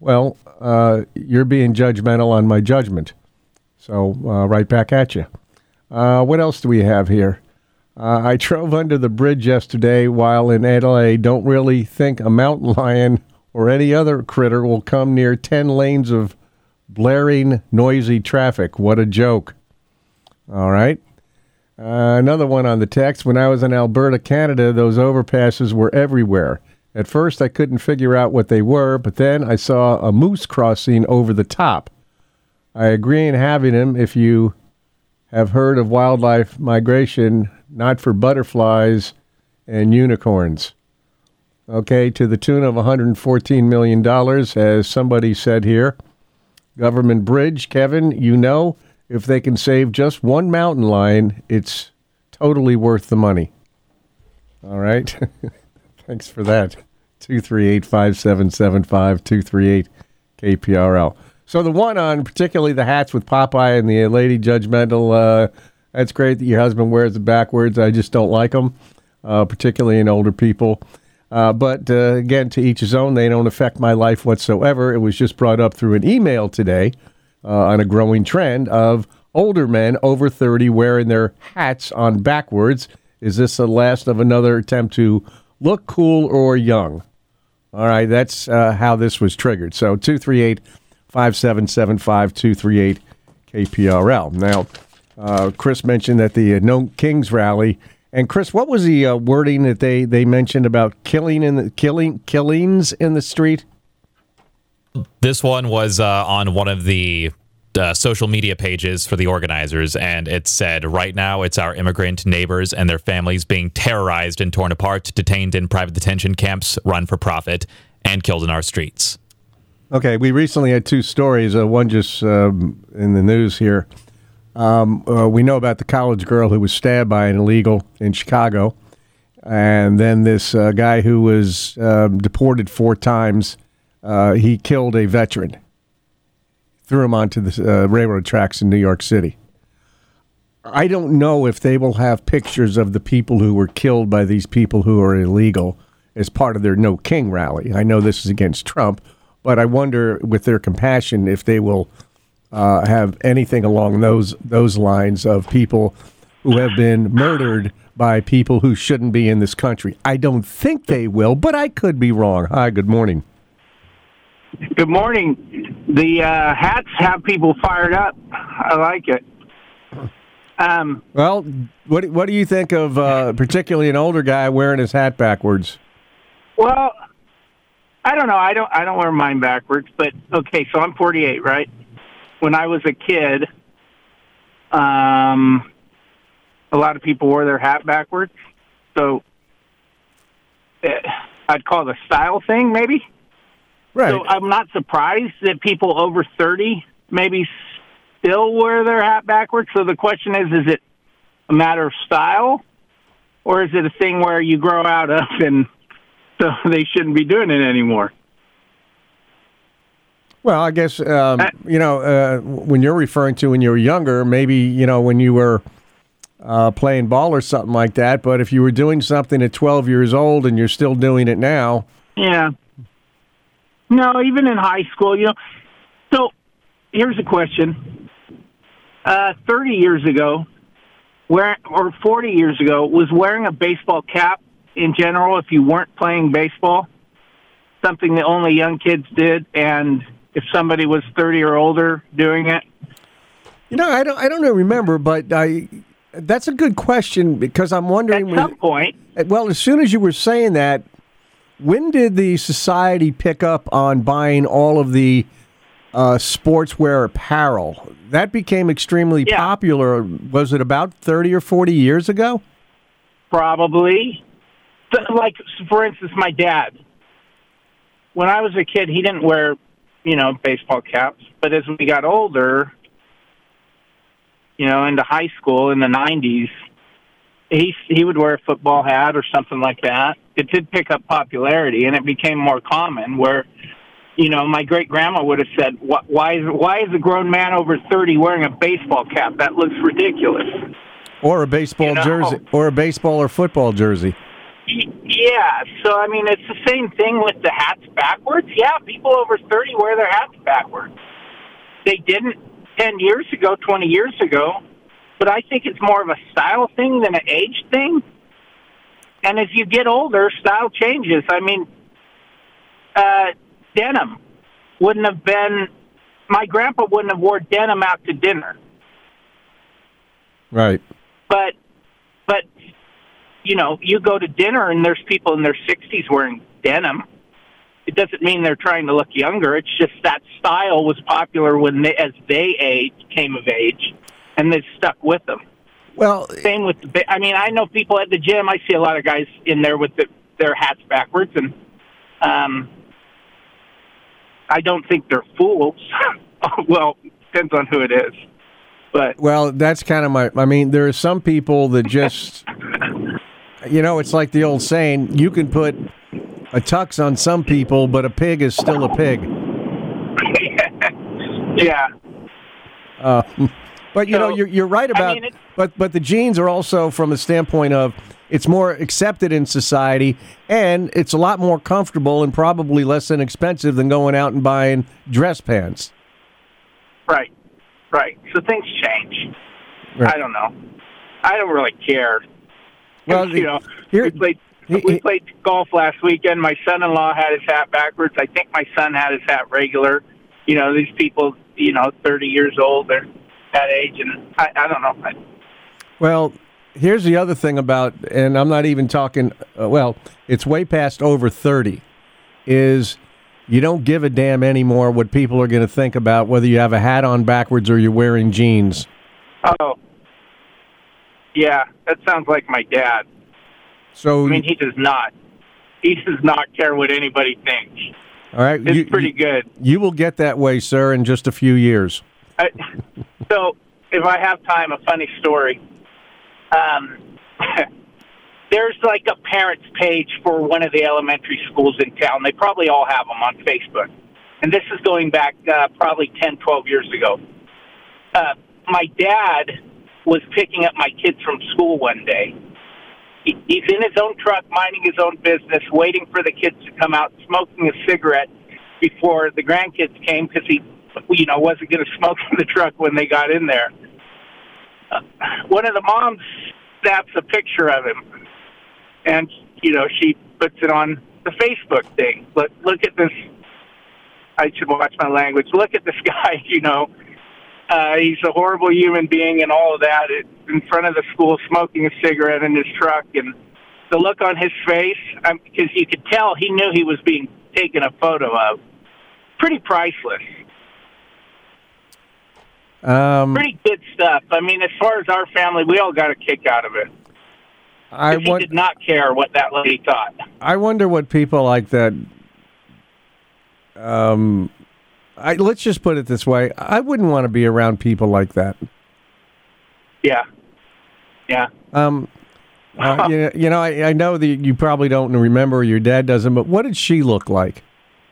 Well, uh, you're being judgmental on my judgment. So, uh, right back at you. Uh, what else do we have here? Uh, I drove under the bridge yesterday while in Adelaide. Don't really think a mountain lion or any other critter will come near ten lanes of blaring, noisy traffic. What a joke. All right. Uh, another one on the text. When I was in Alberta, Canada, those overpasses were everywhere. At first, I couldn't figure out what they were, but then I saw a moose crossing over the top. I agree in having them if you have heard of wildlife migration, not for butterflies and unicorns. Okay, to the tune of one hundred fourteen million dollars, as somebody said here. Government bridge, Kevin, you know, if they can save just one mountain lion, it's totally worth the money. All right. Thanks for that. two three eight, five seven seven five, two three eight K P R L. So the one on particularly the hats with Popeye and the lady judgmental, uh, that's great that your husband wears it backwards. I just don't like them, uh, particularly in older people. Uh, but uh, again, to each his own. They don't affect my life whatsoever. It was just brought up through an email today uh, on a growing trend of older men over thirty wearing their hats on backwards. Is this the last of another attempt to look cool or young? All right, that's uh, how this was triggered. So two three eight, five seven seven five, two three eight K P R L. Now, uh, Chris mentioned that the uh, No Kings rally. And Chris, what was the uh, wording that they, they mentioned about killing in the killing killings in the street? This one was uh, on one of the uh, social media pages for the organizers, and it said, right now it's our immigrant neighbors and their families being terrorized and torn apart, detained in private detention camps, run for profit, and killed in our streets. Okay, we recently had two stories, uh, one just um, in the news here. Um, uh, we know about the college girl who was stabbed by an illegal in Chicago, and then this uh, guy who was uh, deported four times, uh, he killed a veteran, threw him onto the uh, railroad tracks in New York City. I don't know if they will have pictures of the people who were killed by these people who are illegal as part of their No King rally. I know this is against Trump, but I wonder, with their compassion, if they will uh, have anything along those those lines of people who have been murdered by people who shouldn't be in this country. I don't think they will, but I could be wrong. Hi, good morning. Good morning. The uh, hats have people fired up. I like it. Um, well, what what do you think of uh, particularly an older guy wearing his hat backwards? Well, I don't know. I don't. I don't wear mine backwards. But okay, so I'm forty-eight, right? When I was a kid, um, a lot of people wore their hat backwards. So uh, I'd call it a style thing, maybe. Right. So I'm not surprised that people over thirty maybe still wear their hat backwards. So the question is, is it a matter of style, or is it a thing where you grow out of and so they shouldn't be doing it anymore? Well, I guess, um, you know, uh, when you're referring to when you were younger, maybe, you know, when you were uh, playing ball or something like that. But if you were doing something at twelve years old and you're still doing it now. Yeah. No, even in high school, you know. So here's a question. Uh, thirty years ago, where or forty years ago, was wearing a baseball cap in general, if you weren't playing baseball, something that only young kids did, and if somebody was thirty or older doing it? You know, I don't I don't remember, but I that's a good question, because I'm wondering... At some point. Well, as soon as you were saying that, when did the society pick up on buying all of the uh, sportswear apparel? That became extremely yeah. popular. Was it about thirty or forty years ago? Probably. So, like, for instance, my dad. When I was a kid, he didn't wear, you know, baseball caps. But as we got older, you know, into high school in the nineties, he he would wear a football hat or something like that. It did pick up popularity, and it became more common where, you know, my great-grandma would have said, why is, why is a grown man over thirty wearing a baseball cap? That looks ridiculous. Or a baseball You know? jersey, or a baseball or football jersey. Yeah, Yeah, so I mean, it's the same thing with the hats backwards. Yeah, people over thirty wear their hats backwards. They didn't ten years ago, twenty years ago, but I think it's more of a style thing than an age thing. And as you get older, style changes. I mean, uh, denim wouldn't have been, my grandpa wouldn't have wore denim out to dinner. Right. But, but, you know, you go to dinner and there's people in their sixties wearing denim. It doesn't mean they're trying to look younger. It's just that style was popular when they, as they age, came of age, and they've stuck with them. Well, same with the, I mean, I know people at the gym. I see a lot of guys in there with the, their hats backwards, and um, I don't think they're fools. Well, depends on who it is. But well, that's kind of my. I mean, there are some people that just, you know, it's like the old saying: you can put a tux on some people, but a pig is still a pig. Yeah. Uh, but you So, know, you're you're right about. I mean, it- but but the jeans are also from a standpoint of it's more accepted in society, and it's a lot more comfortable and probably less inexpensive than going out and buying dress pants. Right, right. So things change. Right. I don't know. I don't really care. Well, you know, here- we played we played golf last weekend. My son-in-law had his hat backwards. I think my son had his hat regular. You know, these people, you know, thirty years old, they're that age, and I, I don't know. I, Well, here's the other thing about, and I'm not even talking, uh, well, it's way past over thirty, is you don't give a damn anymore what people are going to think about whether you have a hat on backwards or you're wearing jeans. oh, yeah, that sounds like my dad. So, I mean, he does not. He does not care what anybody thinks. all right, It's you, pretty good. you will get that way, sir, in just a few years. I, so, if I have time, a funny story. Um, there's like a parents page for one of the elementary schools in town. They probably all have them on Facebook. And this is going back uh, probably ten, twelve years ago. Uh, my dad was picking up my kids from school one day. He, he's in his own truck, minding his own business, waiting for the kids to come out, smoking a cigarette before the grandkids came because he, you know, wasn't going to smoke in the truck when they got in there. Uh, one of the moms snaps a picture of him, and you know she puts it on the Facebook thing. Look, look at this. I should watch my language. Look at this guy. You know, uh, he's a horrible human being, and all of that it, in front of the school, smoking a cigarette in his truck, and the look on his face, um, because you could tell he knew he was being taken a photo of. Pretty priceless. Um, Pretty good stuff. I mean, as far as our family, we all got a kick out of it. I he want, did not care what that lady thought. I wonder what people like that. Um, I let's just put it this way: I wouldn't want to be around people like that. Yeah, yeah. Um, uh, you, you know, I, I know that you probably don't remember, your dad doesn't, but what did she look like?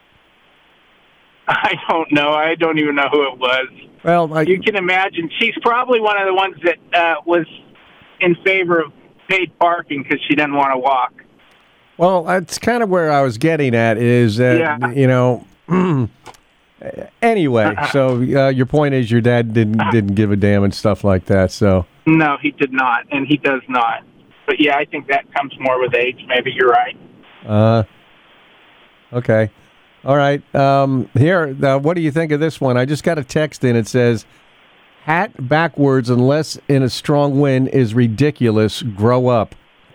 I don't know. I don't even know who it was. Well, I, you can imagine. She's probably one of the ones that uh, was in favor of paid parking because she didn't want to walk. Well, that's kind of where I was getting at. Is that Yeah. you know. Anyway, so uh, your point is your dad didn't didn't give a damn and stuff like that. So No, he did not, and he does not. But yeah, I think that comes more with age. Maybe you're right. Uh, okay. All right. Um, here, uh, what do you think of this one? I just got a text in. It says, hat backwards unless in a strong wind is ridiculous. Grow up.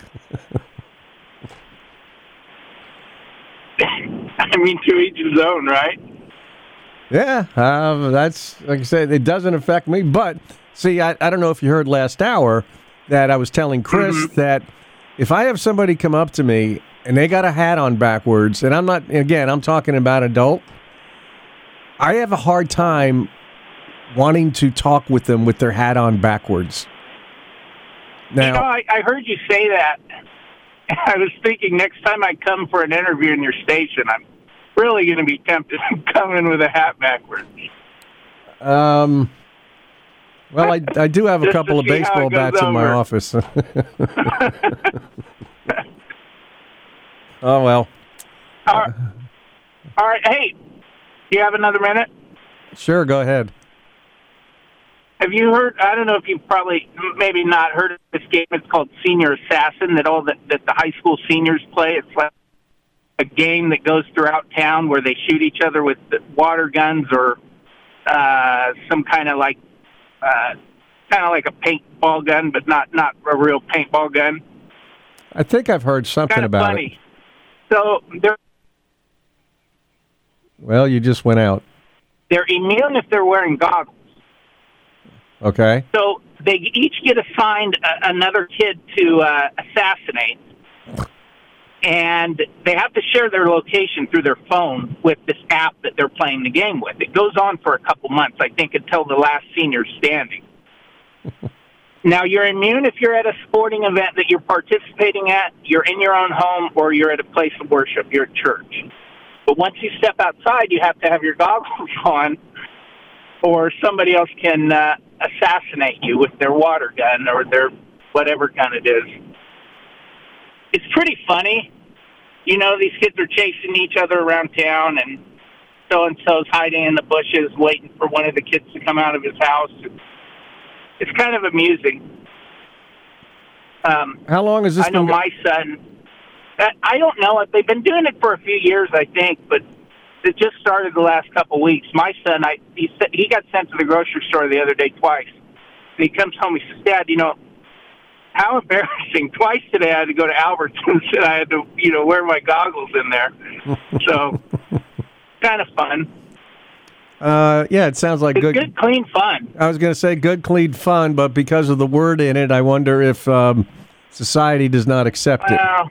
I mean, to each his own, right? Yeah, uh, that's, like I said, it doesn't affect me. But, see, I, I don't know if you heard last hour that I was telling Chris Mm-hmm. that if I have somebody come up to me and they got a hat on backwards, and I'm not, again, I'm talking about adult, I have a hard time wanting to talk with them with their hat on backwards. Now, you know, I, I heard you say that. I was thinking next time I come for an interview in your station, I'm really going to be tempted to come in with a hat backwards. um, well, I, I do have a Just to couple of see how baseball it goes bats in my over. office. Oh, well. All right. All right. Hey, do you have another minute? Sure, go ahead. Have you heard? I don't know if you've probably maybe not heard of this game. It's called Senior Assassin that all the, that the high school seniors play. It's like a game that goes throughout town where they shoot each other with water guns or uh, some kind of like uh, kind of like a paintball gun, but not not a real paintball gun. I think I've heard something Kind of about funny. it. So they're Well, you just went out. they're immune if they're wearing goggles. Okay. So they each get assigned a, another kid to uh, assassinate, and they have to share their location through their phone with this app that they're playing the game with. It goes on for a couple months, I think, until the last senior's standing. Now, you're immune if you're at a sporting event that you're participating at, you're in your own home, or you're at a place of worship, you're at church. But once you step outside, you have to have your goggles on, or somebody else can uh, assassinate you with their water gun or their whatever gun it is. It's pretty funny. You know, these kids are chasing each other around town, and so-and-so's hiding in the bushes waiting for one of the kids to come out of his house. It's kind of amusing. Um, How long has this I know been go- my son... I- I don't know. They've been doing it for a few years, I think, but it just started the last couple of weeks. My son, I he, he got sent to the grocery store the other day twice. And he comes home, he says, Dad, you know, how embarrassing. Twice today I had to go to Albertsons and I had to, you know, wear my goggles in there. So, kind of fun. Uh, yeah, it sounds like It's good, good, clean fun. I was going to say good, clean fun, but because of the word in it, I wonder if um, society does not accept it. Well,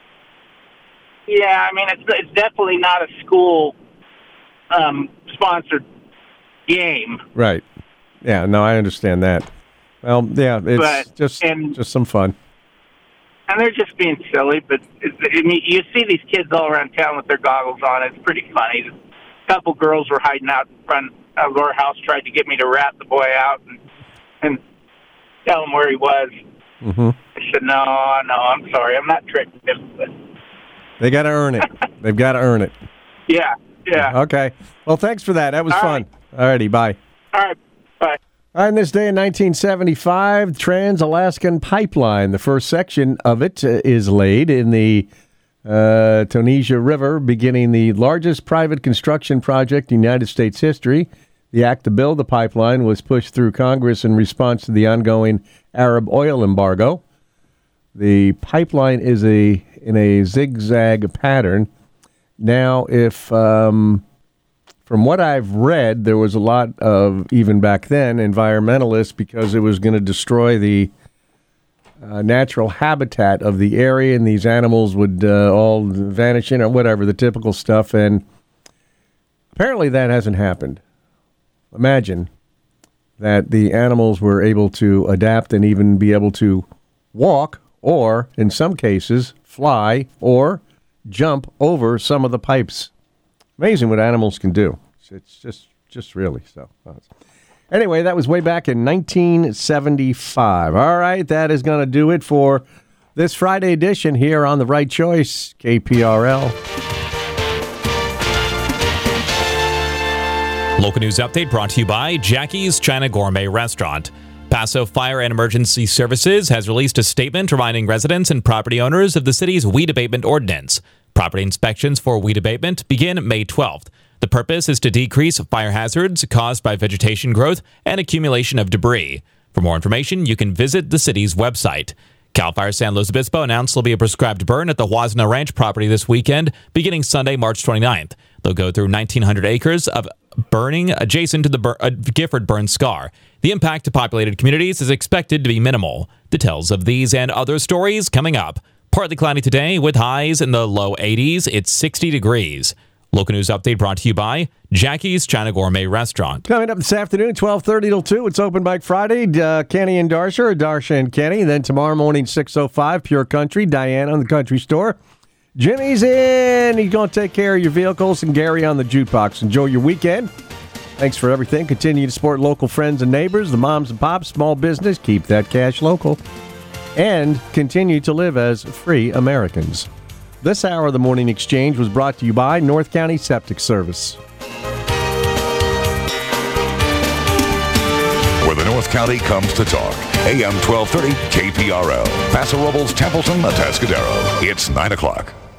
yeah, I mean, it's it's definitely not a school um, sponsored game. Right. Yeah, no, I understand that. Well, yeah, it's But- just and- just some fun. And they're just being silly, but it's, I mean, you see these kids all around town with their goggles on. It's pretty funny. A couple girls were hiding out in front of our house, tried to get me to rat the boy out and, and tell him where he was. hmm I said, no, no, I'm sorry. I'm not tricking him. But They got to earn it. They've got to earn it. yeah, yeah. Okay. Well, thanks for that. That was All fun. All righty, bye. All right, bye. On this day in nineteen seventy-five, Trans-Alaskan Pipeline, the first section of it uh, is laid in the uh, Tonisia River, beginning the largest private construction project in United States history. The act to build the pipeline was pushed through Congress in response to the ongoing Arab oil embargo. The pipeline is a in a zigzag pattern. Now, if um, from what I've read, there was a lot of, even back then, environmentalists because it was going to destroy the uh, natural habitat of the area, and these animals would uh, all vanish in or whatever, the typical stuff. And apparently that hasn't happened. Imagine that the animals were able to adapt and even be able to walk, or in some cases, fly or jump over some of the pipes. Amazing what animals can do. It's just, just really so. Anyway, that was way back in nineteen seventy-five. All right, that is going to do it for this Friday edition here on The Right Choice, K P R L. Local news update brought to you by Jackie's China Gourmet Restaurant. Paso Fire and Emergency Services has released a statement reminding residents and property owners of the city's weed abatement ordinance. Property inspections for weed abatement begin May twelfth. The purpose is to decrease fire hazards caused by vegetation growth and accumulation of debris. For more information, you can visit the city's website. CAL FIRE San Luis Obispo announced there'll be a prescribed burn at the Huasna Ranch property this weekend, beginning Sunday, March twenty-ninth. They'll go through nineteen hundred acres of burning adjacent to the Bur- uh, Gifford burn scar. The impact to populated communities is expected to be minimal. Details of these and other stories coming up. Partly cloudy today with highs in the low eighties. It's sixty degrees. Local news update brought to you by Jackie's China Gourmet Restaurant. Coming up this afternoon, twelve thirty till two, it's Open Mic Friday. Uh, Kenny and Darsha, or Darsha and Kenny. Then tomorrow morning, six oh five, Pure Country, Diane on the Country Store. Jimmy's in. He's going to take care of your vehicles, and Gary on the jukebox. Enjoy your weekend. Thanks for everything. Continue to support local friends and neighbors, the moms and pops, small business. Keep that cash local. And continue to live as free Americans. This hour of the Morning Exchange was brought to you by North County Septic Service. Where the North County comes to talk. A M twelve thirty K P R L. Paso Robles, Templeton, Atascadero. It's nine o'clock.